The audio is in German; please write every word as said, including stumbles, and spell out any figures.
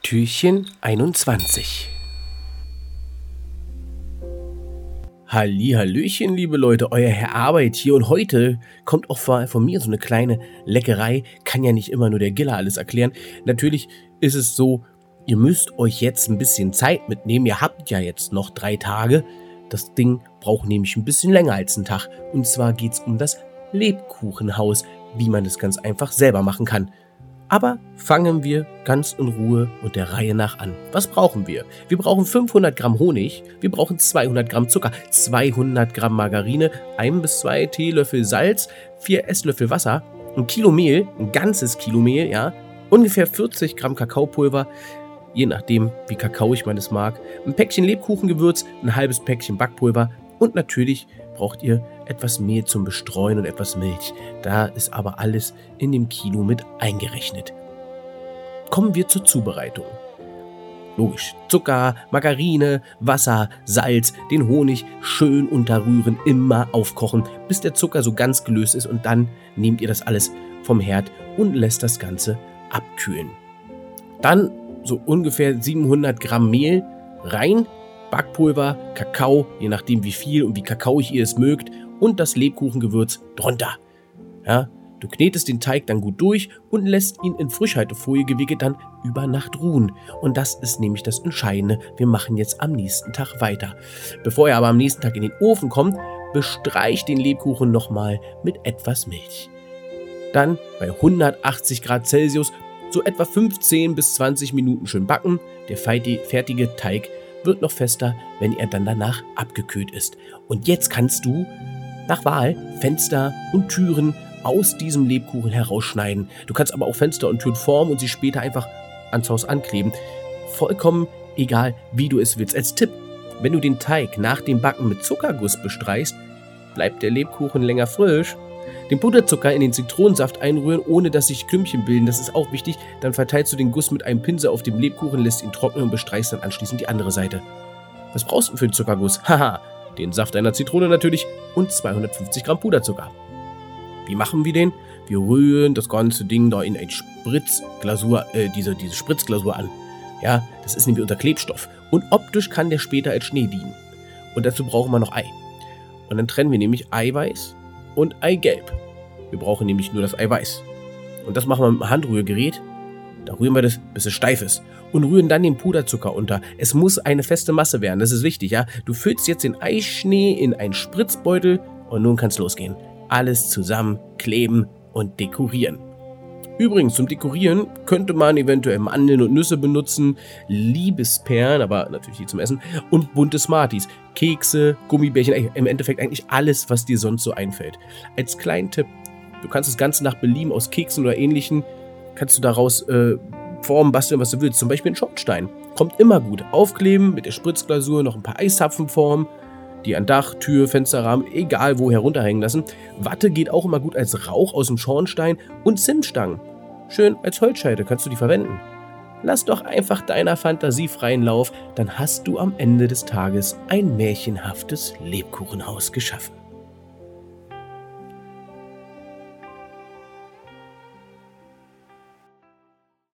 Türchen einundzwanzig. Hallihallöchen, liebe Leute, euer Herr Arbeit hier, und heute kommt auch von mir so eine kleine Leckerei. Kann ja nicht immer nur der Giller alles erklären. Natürlich ist es so, ihr müsst euch jetzt ein bisschen Zeit mitnehmen. Ihr habt ja jetzt noch drei Tage. Das Ding braucht nämlich ein bisschen länger als einen Tag. Und zwar geht es um das Lebkuchenhaus, wie man das ganz einfach selber machen kann. Aber fangen wir ganz in Ruhe und der Reihe nach an. Was brauchen wir? Wir brauchen fünfhundert Gramm Honig, wir brauchen zweihundert Gramm Zucker, zweihundert Gramm Margarine, ein bis zwei Teelöffel Salz, vier Esslöffel Wasser, ein Kilo Mehl, ein ganzes Kilo Mehl, ja, ungefähr vierzig Gramm Kakaopulver, je nachdem, wie kakaoig man es mag, ein Päckchen Lebkuchengewürz, ein halbes Päckchen Backpulver und natürlich braucht ihr etwas Mehl zum Bestreuen und etwas Milch. Da ist aber alles in dem Kilo mit eingerechnet. Kommen wir zur Zubereitung. Logisch, Zucker, Margarine, Wasser, Salz, den Honig schön unterrühren, immer aufkochen, bis der Zucker so ganz gelöst ist, und dann nehmt ihr das alles vom Herd und lässt das Ganze abkühlen. Dann so ungefähr siebenhundert Gramm Mehl rein, Backpulver, Kakao, je nachdem wie viel und wie kakaoig ihr es mögt, und das Lebkuchengewürz drunter. Ja, du knetest den Teig dann gut durch und lässt ihn in Frischhaltefolie gewickelt dann über Nacht ruhen. Und das ist nämlich das Entscheidende. Wir machen jetzt am nächsten Tag weiter. Bevor er aber am nächsten Tag in den Ofen kommt, bestreicht den Lebkuchen nochmal mit etwas Milch. Dann bei hundertachtzig Grad Celsius so etwa fünfzehn bis zwanzig Minuten schön backen. Der fertige Teig wird noch fester, wenn er dann danach abgekühlt ist. Und jetzt kannst du nach Wahl Fenster und Türen aus diesem Lebkuchen herausschneiden. Du kannst aber auch Fenster und Türen formen und sie später einfach ans Haus ankleben. Vollkommen egal, wie du es willst. Als Tipp: Wenn du den Teig nach dem Backen mit Zuckerguss bestreichst, bleibt der Lebkuchen länger frisch. Den Puderzucker in den Zitronensaft einrühren, ohne dass sich Klümpchen bilden, das ist auch wichtig. Dann verteilst du den Guss mit einem Pinsel auf dem Lebkuchen, lässt ihn trocknen und bestreichst dann anschließend die andere Seite. Was brauchst du für den Zuckerguss? Haha, den Saft einer Zitrone natürlich und zweihundertfünfzig Gramm Puderzucker. Wie machen wir den? Wir rühren das ganze Ding da in ein Spritzglasur, äh, diese, diese Spritzglasur an. Ja, das ist nämlich unser Klebstoff. Und optisch kann der später als Schnee dienen. Und dazu brauchen wir noch Ei. Und dann trennen wir nämlich Eiweiß und Eigelb. Wir brauchen nämlich nur das Eiweiß. Und das machen wir mit dem Handrührgerät. Da rühren wir das, bis es steif ist. Und rühren dann den Puderzucker unter. Es muss eine feste Masse werden, das ist wichtig, ja. Du füllst jetzt den Eischnee in einen Spritzbeutel und nun kann es losgehen. Alles zusammen kleben und dekorieren. Übrigens, zum Dekorieren könnte man eventuell Mandeln und Nüsse benutzen, Liebesperlen, aber natürlich nicht zum Essen, und bunte Smarties, Kekse, Gummibärchen, im Endeffekt eigentlich alles, was dir sonst so einfällt. Als kleinen Tipp: Du kannst das Ganze nach Belieben aus Keksen oder Ähnlichem, kannst du daraus äh, formen, basteln, was du willst. Zum Beispiel einen Schornstein. Kommt immer gut. Aufkleben, mit der Spritzglasur noch ein paar Eiszapfen formen, die an Dach, Tür, Fensterrahmen, egal wo, herunterhängen lassen. Watte geht auch immer gut als Rauch aus dem Schornstein, und Zimtstangen. Schön als Holzscheite kannst du die verwenden. Lass doch einfach deiner Fantasie freien Lauf, dann hast du am Ende des Tages ein märchenhaftes Lebkuchenhaus geschaffen.